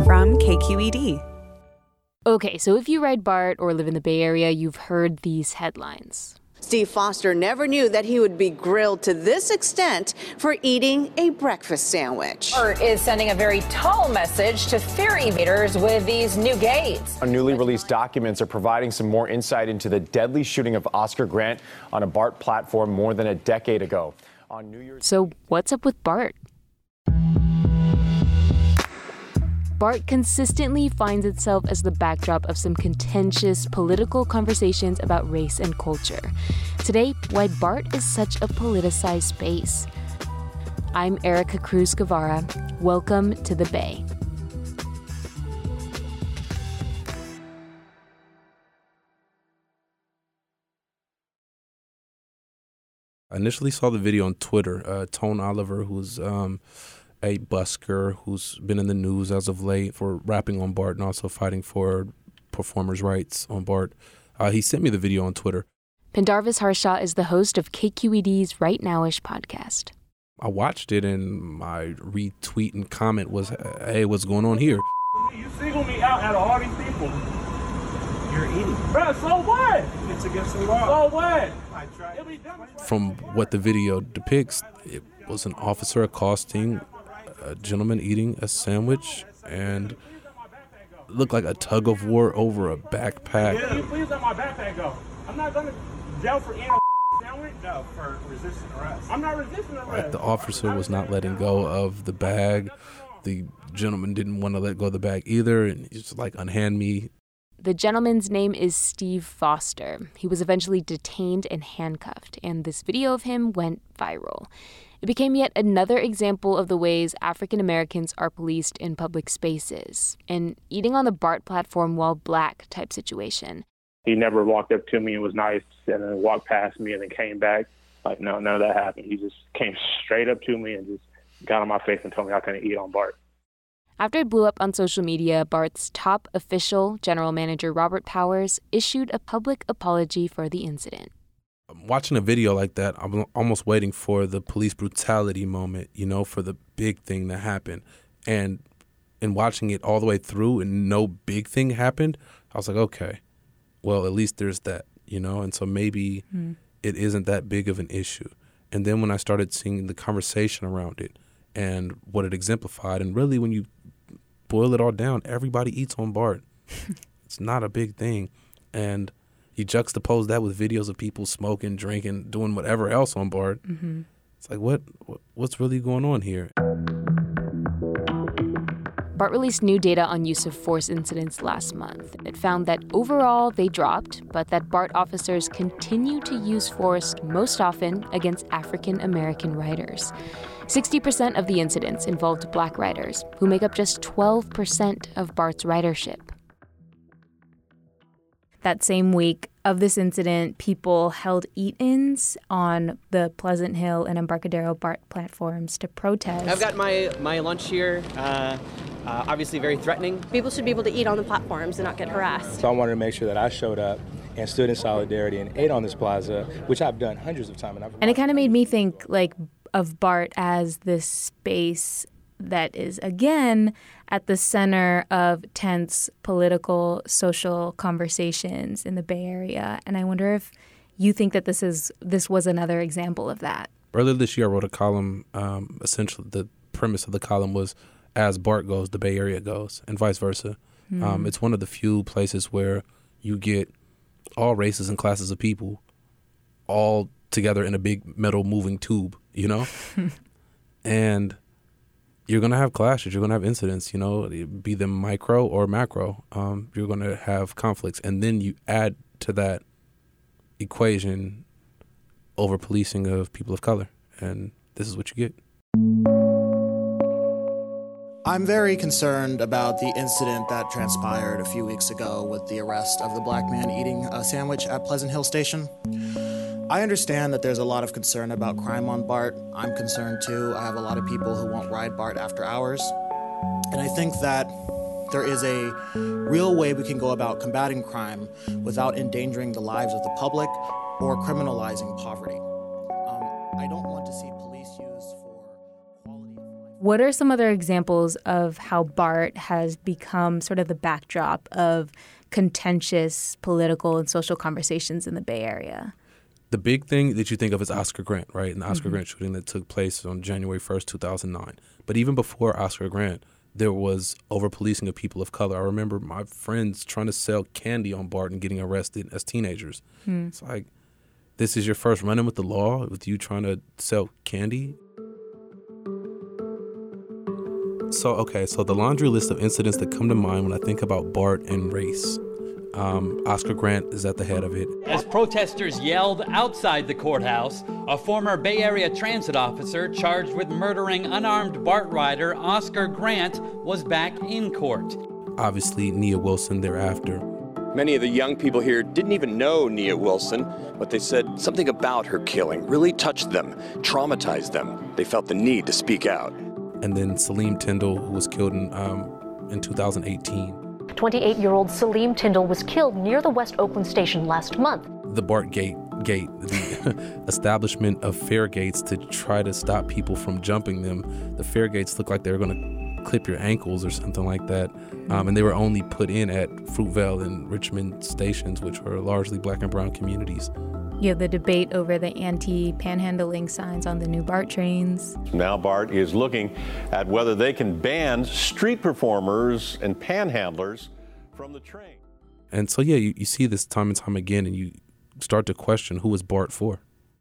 from KQED. Okay, so if you ride BART or live in the Bay Area, you've heard these headlines. Steve Foster never knew that he would be grilled to this extent for eating a breakfast sandwich. BART is sending a very tall message to ferry evaders with these new gates. Our newly released documents are providing some more insight into the deadly shooting of Oscar Grant on a BART platform more than a decade ago. On New Year's So what's up with BART? BART consistently finds itself as the backdrop of some contentious political conversations about race and culture. Today, why BART is such a politicized space. I'm Erica Cruz Guevara. Welcome to the Bay. I initially saw the video on Twitter. Tone Oliver, who's a busker who's been in the news as of late for rapping on BART and also fighting for performers' rights on BART. He sent me the video on Twitter. Pendarvis Harshaw is the host of KQED's Right Nowish podcast. I watched it and my retweet and comment was, hey, what's going on here? You single me out out of all these people. You're eating. Bro, so what? It's against the law. So what? From what the video depicts, it was an officer accosting a gentleman eating a sandwich and it looked like a tug of war over a backpack. Yeah, please let my backpack go. I'm not going to jail for eating a sandwich. No, for resisting arrest. I'm not resisting arrest. Right, the officer was not letting go of the bag. The gentleman didn't want to let go of the bag either, and he's just like, unhand me. The gentleman's name is Steve Foster. He was eventually detained and handcuffed, and this video of him went viral. It became yet another example of the ways African Americans are policed in public spaces, an eating on the BART platform while black type situation. He never walked up to me and was nice and then walked past me and then came back. Like, no, none of that happened. He just came straight up to me and just got on my face and told me I couldn't eat on BART. After it blew up on social media, BART's top official, General Manager Robert Powers, issued a public apology for the incident. Watching a video like that, I'm almost waiting for the police brutality moment, for the big thing to happen. And in watching it all the way through and no big thing happened, I was like, okay, well, at least there's that, and so maybe it isn't that big of an issue. And then when I started seeing the conversation around it and what it exemplified, and really when you boil it all down, everybody eats on BART. It's not a big thing. And you juxtapose that with videos of people smoking, drinking, doing whatever else on BART. Mm-hmm. It's like, what's really going on here? BART released new data on use of force incidents last month. It found that overall they dropped, but that BART officers continue to use force most often against African American riders. 60% of the incidents involved black riders, who make up just 12% of BART's ridership. That same week of this incident, people held eat-ins on the Pleasant Hill and Embarcadero BART platforms to protest. I've got my lunch here, obviously very threatening. People should be able to eat on the platforms and not get harassed. So I wanted to make sure that I showed up and stood in solidarity and ate on this plaza, which I've done hundreds of times. And it kind of made me think of BART as this space that is, again, at the center of tense political, social conversations in the Bay Area. And I wonder if you think that this was another example of that. Earlier this year, I wrote a column. Essentially, the premise of the column was, as BART goes, the Bay Area goes, and vice versa. It's one of the few places where you get all races and classes of people all together in a big metal moving tube, and you're going to have clashes. You're going to have incidents, be them micro or macro. You're going to have conflicts. And then you add to that equation over policing of people of color. And this is what you get. I'm very concerned about the incident that transpired a few weeks ago with the arrest of the black man eating a sandwich at Pleasant Hill Station. I understand that there's a lot of concern about crime on BART. I'm concerned too. I have a lot of people who won't ride BART after hours. And I think that there is a real way we can go about combating crime without endangering the lives of the public or criminalizing poverty. I don't want to see police used for quality of life. What are some other examples of how BART has become sort of the backdrop of contentious political and social conversations in the Bay Area? The big thing that you think of is Oscar Grant, right? And the Oscar Grant shooting that took place on January 1st, 2009. But even before Oscar Grant, there was over-policing of people of color. I remember my friends trying to sell candy on BART and getting arrested as teenagers. It's like, this is your first run-in with the law, with you trying to sell candy? So the laundry list of incidents that come to mind when I think about BART and race. Oscar Grant is at the head of it. As protesters yelled outside the courthouse, a former Bay Area transit officer charged with murdering unarmed BART rider Oscar Grant was back in court. Obviously, Nia Wilson thereafter. Many of the young people here didn't even know Nia Wilson, but they said something about her killing really touched them, traumatized them. They felt the need to speak out. And then Salim Tyndall, who was killed in 2018. 28-year-old Salim Tyndall was killed near the West Oakland station last month. The BART gate, the establishment of fare gates to try to stop people from jumping them. The fare gates looked like they were going to clip your ankles or something like that. And they were only put in at Fruitvale and Richmond stations, which were largely black and brown communities. You have the debate over the anti-panhandling signs on the new BART trains. Now BART is looking at whether they can ban street performers and panhandlers from the train. And so, yeah, you see this time and time again, and you start to question, who is BART for?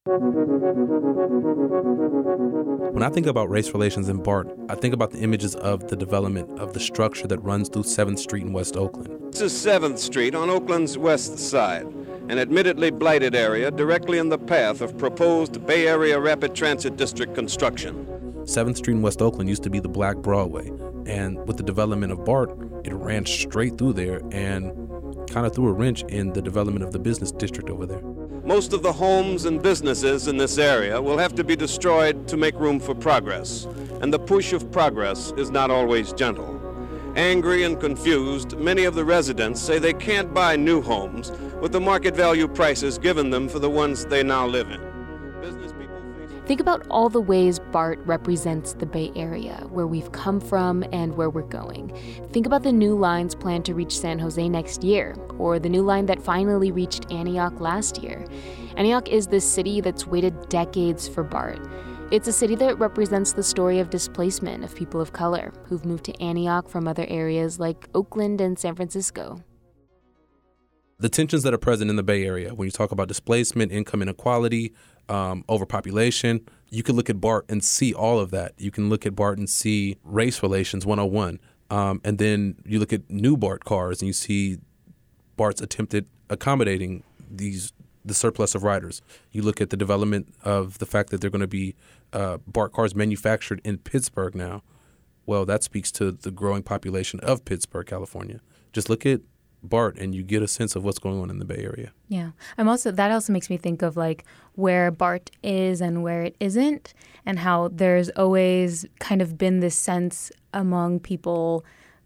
When I think about race relations in BART, I think about the images of the development of the structure that runs through 7th Street in West Oakland. This is 7th Street on Oakland's west side, an admittedly blighted area directly in the path of proposed Bay Area Rapid Transit District construction. 7th Street in West Oakland used to be the Black Broadway, and with the development of BART, it ran straight through there and kind of threw a wrench in the development of the business district over there. Most of the homes and businesses in this area will have to be destroyed to make room for progress, and the push of progress is not always gentle. Angry and confused, many of the residents say they can't buy new homes with the market value prices given them for the ones they now live in. Think about all the ways BART represents the Bay Area, where we've come from and where we're going. Think about the new lines planned to reach San Jose next year, or the new line that finally reached Antioch last year. Antioch is this city that's waited decades for BART. It's a city that represents the story of displacement of people of color who've moved to Antioch from other areas like Oakland and San Francisco. The tensions that are present in the Bay Area, when you talk about displacement, income inequality, overpopulation, you can look at BART and see all of that. You can look at BART and see race relations 101. And then you look at new BART cars and you see BART's attempted accommodating the surplus of riders. You look at the development of the fact that they're going to be BART cars manufactured in Pittsburgh now. Well, that speaks to the growing population of Pittsburgh, California. Just look at BART and you get a sense of what's going on in the Bay Area. Yeah. That also makes me think of like where BART is and where it isn't, and how there's always kind of been this sense among people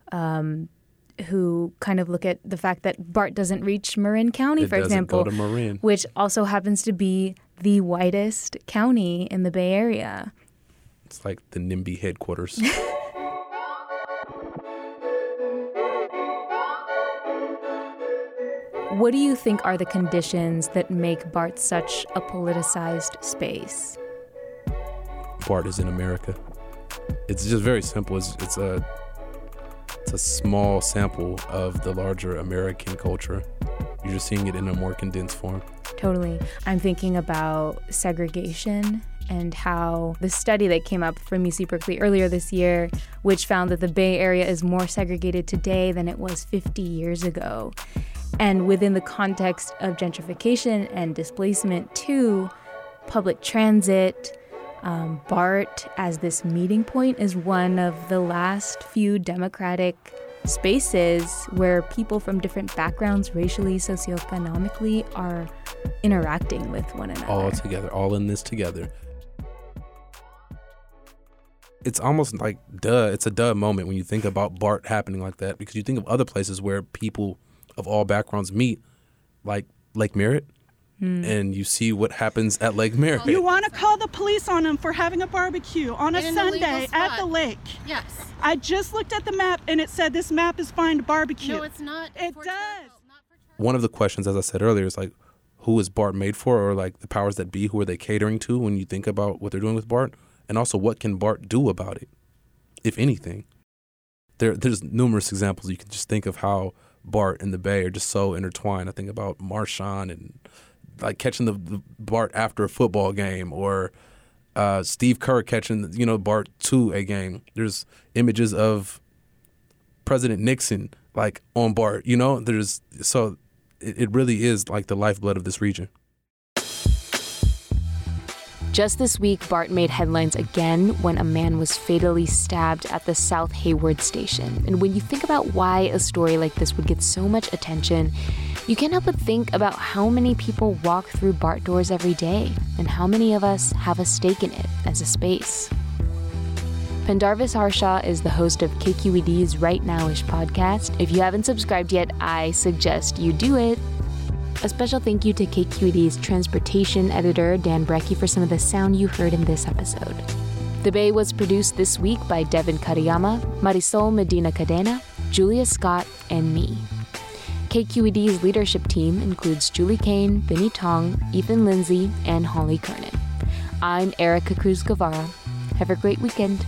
who kind of look at the fact that BART doesn't reach Marin County, for example, go to Marin, which also happens to be the whitest county in the Bay Area. It's like the NIMBY headquarters. What do you think are the conditions that make BART such a politicized space? BART is in America. It's just very simple. It's a small sample of the larger American culture. You're just seeing it in a more condensed form. Totally. I'm thinking about segregation and how the study that came up from UC Berkeley earlier this year, which found that the Bay Area is more segregated today than it was 50 years ago. And within the context of gentrification and displacement too, public transit, BART as this meeting point is one of the last few democratic spaces where people from different backgrounds, racially, socioeconomically, are interacting with one another. All together, all in this together. It's almost like it's a duh moment when you think about BART happening like that, because you think of other places where people of all backgrounds meet, like Lake Merritt, And you see what happens at Lake Merritt. You want to call the police on them for having a barbecue on a Sunday at the lake. Yes. I just looked at the map and it said this map is fine to barbecue. No, it's not. It does. One of the questions, as I said earlier, is like, who is BART made for? Or like the powers that be, who are they catering to when you think about what they're doing with BART? And also, what can BART do about it, if anything? There's numerous examples. You can just think of how BART and the Bay are just so intertwined. I think about Marshawn and like catching the BART after a football game, or Steve Kerr catching, BART to a game. There's images of President Nixon like on BART, it really is like the lifeblood of this region. Just this week, BART made headlines again when a man was fatally stabbed at the South Hayward station. And when you think about why a story like this would get so much attention, you can't help but think about how many people walk through BART doors every day and how many of us have a stake in it as a space. Pendarvis Harshaw is the host of KQED's Right Now-ish podcast. If you haven't subscribed yet, I suggest you do it. A special thank you to KQED's transportation editor, Dan Brecky, for some of the sound you heard in this episode. The Bay was produced this week by Devin Kariyama, Marisol Medina Cadena, Julia Scott, and me. KQED's leadership team includes Julie Kane, Vinnie Tong, Ethan Lindsay, and Holly Kernan. I'm Erica Cruz Guevara. Have a great weekend.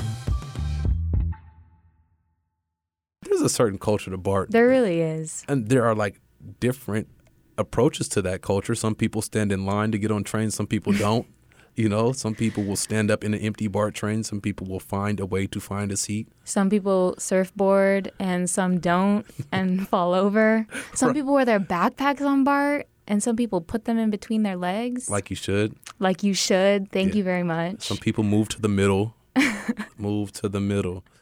There's a certain culture to BART. There really is. And there are like different approaches to that culture. Some people stand in line to get on trains. Some people don't. Some people will stand up in an empty BART train. Some people will find a way to find a seat. Some people surfboard and some don't and fall over. Some people wear their backpacks on BART and some people put them in between their legs. Like you should. Like you should. Thank you very much. Some people move to the middle. Move to the middle.